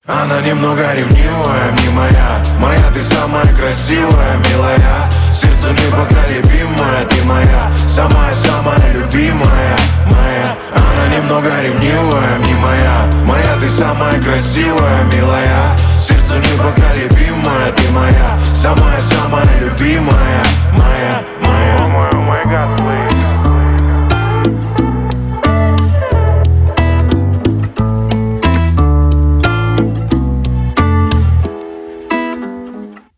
Она немного ревнивая, не моя. Моя, ты самая красивая, милая. Сердцу непоколебимая, ты моя. Самая-самая любимая, моя. Она немного ревнивая, не моя. Моя, ты самая красивая, милая. Сердцу